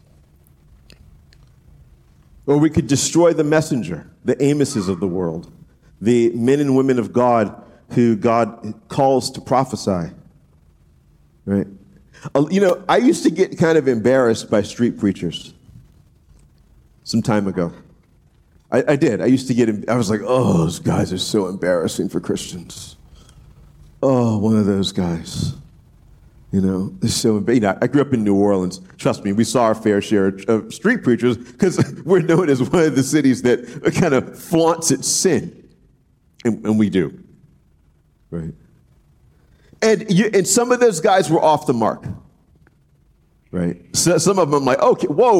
Or we could destroy the messenger, the Amoses of the world, the men and women of God who God calls to prophesy. Right? I used to get kind of embarrassed by street preachers some time ago. I did. I used to get, I was like, oh, those guys are so embarrassing for Christians. Oh, one of those guys. I grew up in New Orleans. Trust me, we saw our fair share of street preachers because we're known as one of the cities that kind of flaunts its sin. And we do. Right? And some of those guys were off the mark. Right? So some of them I'm like, whoa,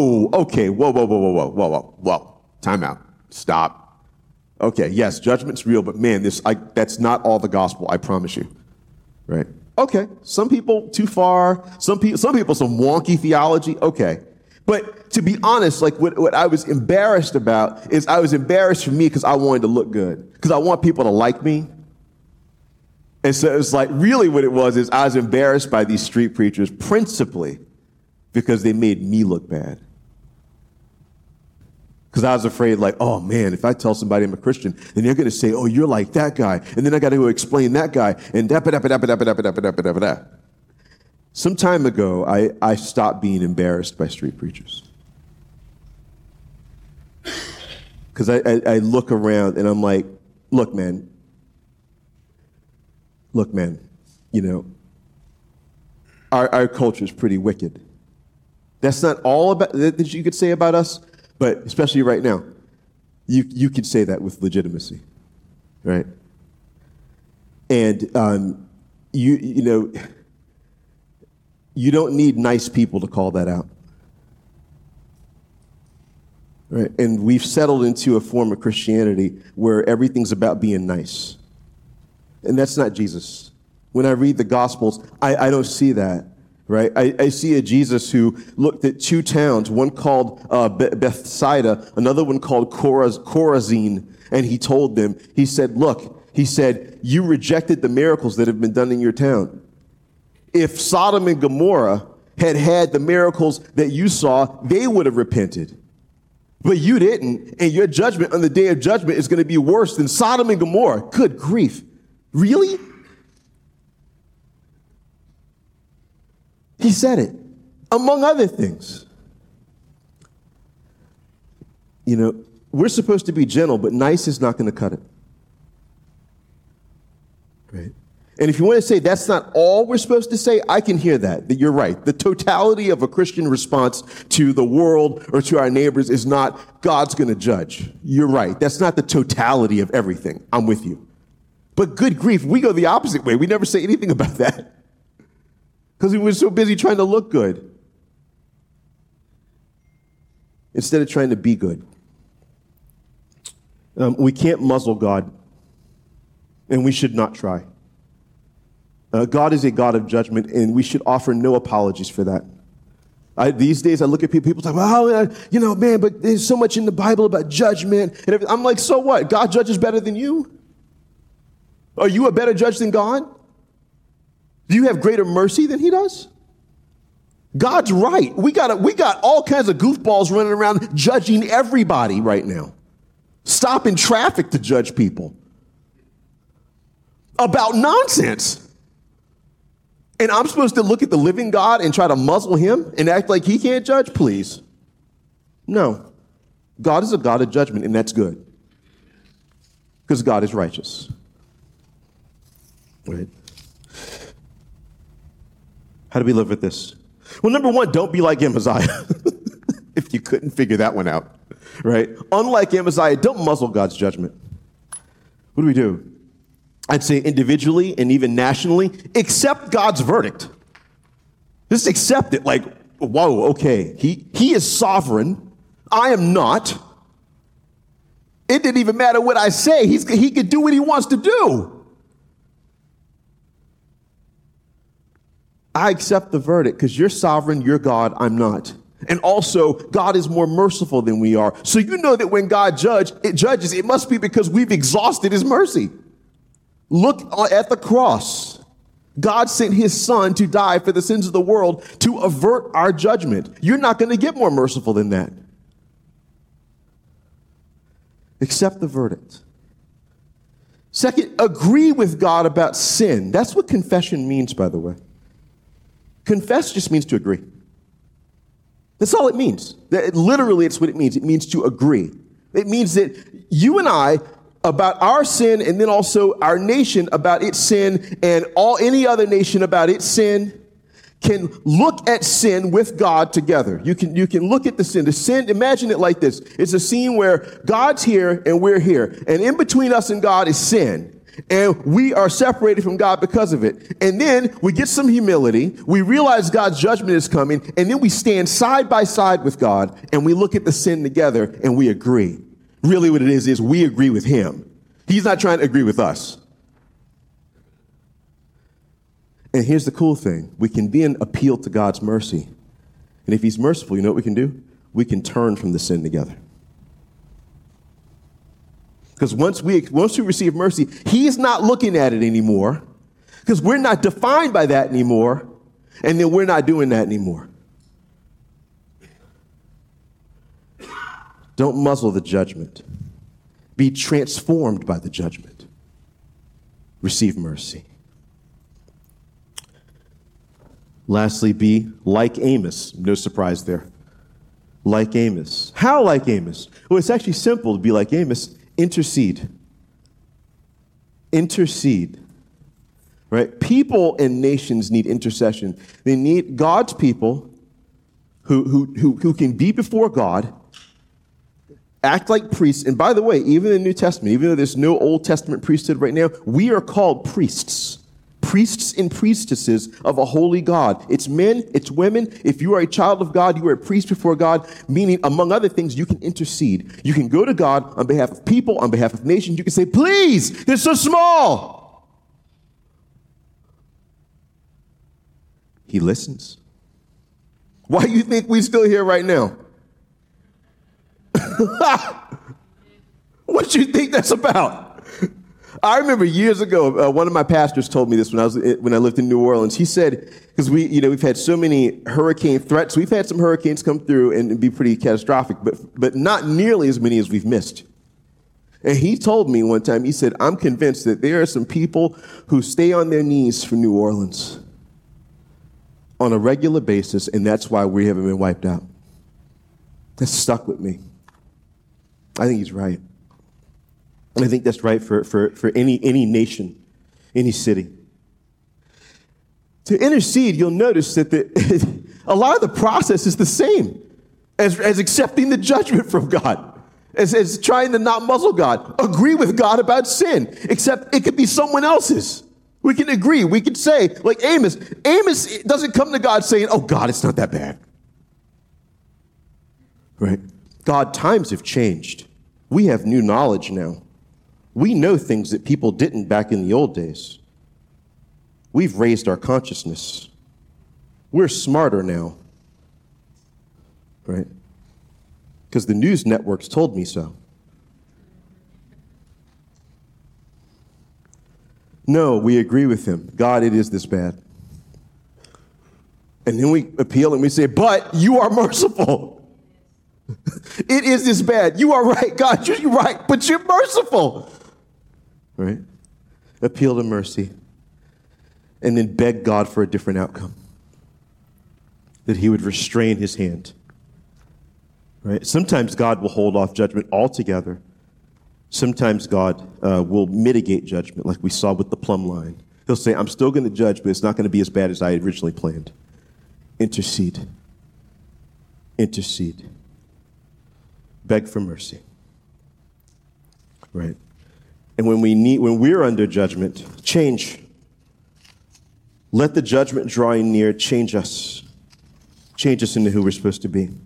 time out, stop. Okay, yes, judgment's real, but man, that's not all the gospel, I promise you. Right? Okay, some people too far, some people some wonky theology, okay. But to be honest, like what I was embarrassed about is I was embarrassed for me because I wanted to look good, because I want people to like me. And so it's like really what it was is I was embarrassed by these street preachers principally because they made me look bad. Because I was afraid, like, oh man, if I tell somebody I'm a Christian, then they're going to say, oh, you're like that guy. And then I got to go explain that guy. And da-ba-da-ba-da-ba-da-ba-da-ba-da-ba-da. Some time ago, I stopped being embarrassed by street preachers. Because I look around and I'm like, look, man, our culture is pretty wicked. That's not all about that you could say about us, but especially right now, you could say that with legitimacy, right? And you don't need nice people to call that out, right? And we've settled into a form of Christianity where everything's about being nice, and that's not Jesus. When I read the Gospels, I don't see that. Right, I see a Jesus who looked at two towns, one called Bethsaida, another one called Chorazin, and he told them, he said, you rejected the miracles that have been done in your town. If Sodom and Gomorrah had the miracles that you saw, they would have repented. But you didn't, and your judgment on the day of judgment is going to be worse than Sodom and Gomorrah. Good grief. Really? He said it, among other things. We're supposed to be gentle, but nice is not going to cut it. Right? And if you want to say that's not all we're supposed to say, I can hear that you're right. The totality of a Christian response to the world or to our neighbors is not God's going to judge. You're right. That's not the totality of everything. I'm with you. But good grief, we go the opposite way. We never say anything about that. Because we were so busy trying to look good instead of trying to be good. We can't muzzle God, and we should not try. God is a God of judgment, and we should offer no apologies for that. These days, I look at people talk about, man, but there's so much in the Bible about judgment. And everything. I'm like, so what? God judges better than you? Are you a better judge than God? Do you have greater mercy than he does? God's right. We got all kinds of goofballs running around judging everybody right now. Stopping traffic to judge people about nonsense. And I'm supposed to look at the living God and try to muzzle him and act like he can't judge? Please. No. God is a God of judgment, and that's good. Because God is righteous. Right? How do we live with this? Well, number one, don't be like Amaziah. If you couldn't figure that one out, right? Unlike Amaziah, don't muzzle God's judgment. What do we do? I'd say individually and even nationally, accept God's verdict. Just accept it like, whoa, okay, he is sovereign. I am not. It didn't even matter what I say. He could do what he wants to do. I accept the verdict because you're sovereign, you're God, I'm not. And also, God is more merciful than we are. So you know that when God judges, it must be because we've exhausted his mercy. Look at the cross. God sent his son to die for the sins of the world to avert our judgment. You're not going to get more merciful than that. Accept the verdict. Second, agree with God about sin. That's what confession means, by the way. Confess just means to agree. That's all it means. Literally, it's what it means. It means to agree. It means that you and I, about our sin, and then also our nation about its sin, and any other nation about its sin, can look at sin with God together. You can look at the sin. The sin, imagine it like this. It's a scene where God's here and we're here. And in between us and God is sin. And we are separated from God because of it. And then we get some humility. We realize God's judgment is coming. And then we stand side by side with God and we look at the sin together and we agree. Really what it is we agree with him. He's not trying to agree with us. And here's the cool thing. We can then appeal to God's mercy. And if he's merciful, you know what we can do? We can turn from the sin together. Because once we receive mercy, he's not looking at it anymore. Because we're not defined by that anymore. And then we're not doing that anymore. Don't muzzle the judgment. Be transformed by the judgment. Receive mercy. Lastly, be like Amos. No surprise there. Like Amos. How like Amos? Well, it's actually simple to be like Amos. Intercede. Intercede. Right? People and nations need intercession. They need God's people who can be before God, act like priests. And by the way, even in the New Testament, even though there's no Old Testament priesthood right now, we are called priests. Priests and priestesses of a holy God. It's men, it's women. If you are a child of God, you are a priest before God, meaning, among other things, you can intercede. You can go to God on behalf of people, on behalf of nations. You can say, please, they're so small. He listens. Why do you think we're still here right now? What do you think that's about? I remember years ago, one of my pastors told me this when I lived in New Orleans. He said, because we've had so many hurricane threats. We've had some hurricanes come through and be pretty catastrophic, but not nearly as many as we've missed. And he told me one time, he said, I'm convinced that there are some people who stay on their knees for New Orleans on a regular basis, and that's why we haven't been wiped out. That stuck with me. I think he's right. And I think that's right for any nation, any city. To intercede, you'll notice that a lot of the process is the same as accepting the judgment from God, as trying to not muzzle God. Agree with God about sin, except it could be someone else's. We can agree. We can say, like Amos doesn't come to God saying, oh, God, it's not that bad. Right? God, times have changed. We have new knowledge now. We know things that people didn't back in the old days. We've raised our consciousness. We're smarter now, right? Because the news networks told me so. No, we agree with him. God, it is this bad. And then we appeal and we say, but you are merciful. It is this bad. You are right, God, you're right, but you're merciful. Right? Appeal to mercy. And then beg God for a different outcome. That he would restrain his hand. Right? Sometimes God will hold off judgment altogether. Sometimes God will mitigate judgment, like we saw with the plumb line. He'll say, I'm still going to judge, but it's not going to be as bad as I originally planned. Intercede. Intercede. Beg for mercy. Right? And when we're under judgment, change. Let the judgment drawing near change us. Change us into who we're supposed to be.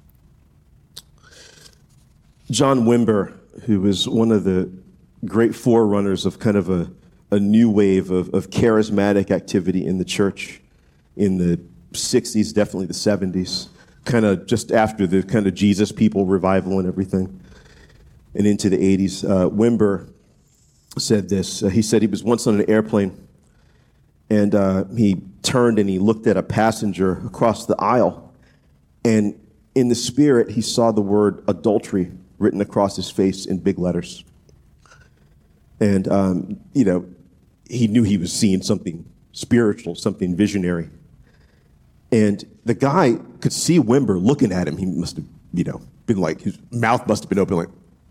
John Wimber, who was one of the great forerunners of kind of a new wave of charismatic activity in the church in the 60s, definitely the 70s, kind of just after the kind of Jesus people revival and everything, and into the 80s. Wimber said this. He said he was once on an airplane, and he turned and he looked at a passenger across the aisle, and in the spirit, he saw the word adultery written across his face in big letters. And, he knew he was seeing something spiritual, something visionary. And the guy could see Wimber looking at him. He must have, been like, his mouth must have been open like.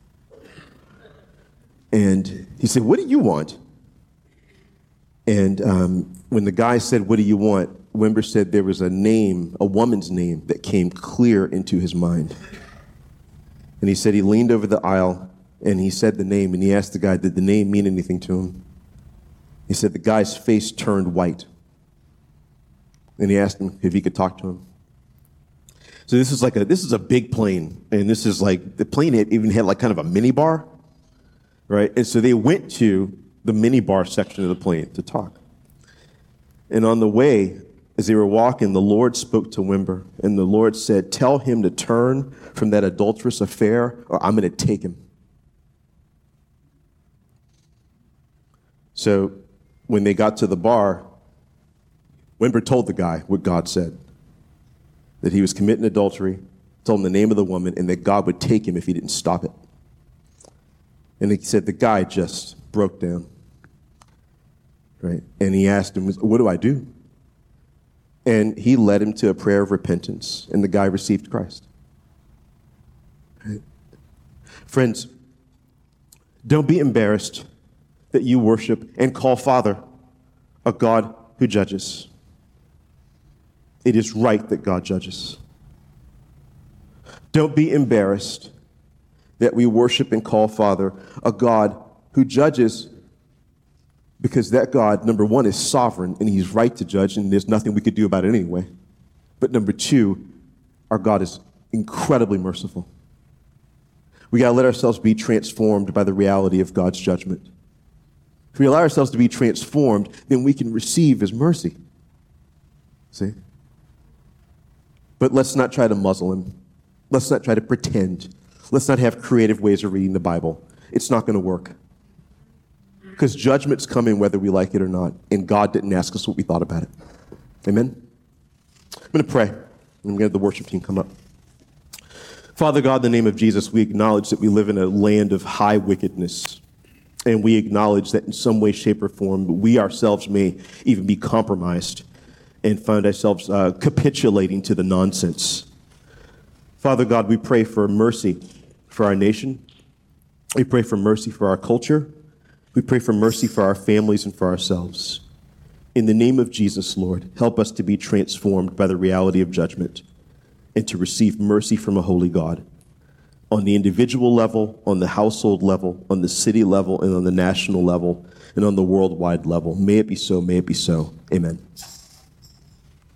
And he said, what do you want? And when the guy said, what do you want? Wimber said there was a name, a woman's name, that came clear into his mind. And he said he leaned over the aisle and he said the name, and he asked the guy, did the name mean anything to him? He said the guy's face turned white. And he asked him if he could talk to him. So this is a big plane, and this is like, the plane even had like kind of a mini bar, right? And so they went to the mini bar section of the plane to talk. And on the way, as they were walking, the Lord spoke to Wimber, and the Lord said, tell him to turn from that adulterous affair, or I'm going to take him. So when they got to the bar, Wimber told the guy what God said, that he was committing adultery, told him the name of the woman, and that God would take him if he didn't stop it. And he said the guy just broke down, right? And he asked him, what do I do? And he led him to a prayer of repentance, and the guy received Christ. Right? Friends, don't be embarrassed that you worship and call Father a God who judges. It is right that God judges. Don't be embarrassed that we worship and call Father a God who judges, because that God, number one, is sovereign and he's right to judge, and there's nothing we could do about it anyway. But number two, our God is incredibly merciful. We got to let ourselves be transformed by the reality of God's judgment. If we allow ourselves to be transformed, then we can receive his mercy. See? But let's not try to muzzle him. Let's not try to pretend. Let's not have creative ways of reading the Bible. It's not going to work. Because judgment's coming whether we like it or not. And God didn't ask us what we thought about it. Amen? I'm going to pray. I'm going to have the worship team come up. Father God, in the name of Jesus, we acknowledge that we live in a land of high wickedness. And we acknowledge that in some way, shape, or form, we ourselves may even be compromised and find ourselves capitulating to the nonsense. Father God, we pray for mercy for our nation. We pray for mercy for our culture. We pray for mercy for our families and for ourselves. In the name of Jesus, Lord, help us to be transformed by the reality of judgment and to receive mercy from a holy God. On the individual level, on the household level, on the city level, and on the national level, and on the worldwide level. May it be so, may it be so. Amen.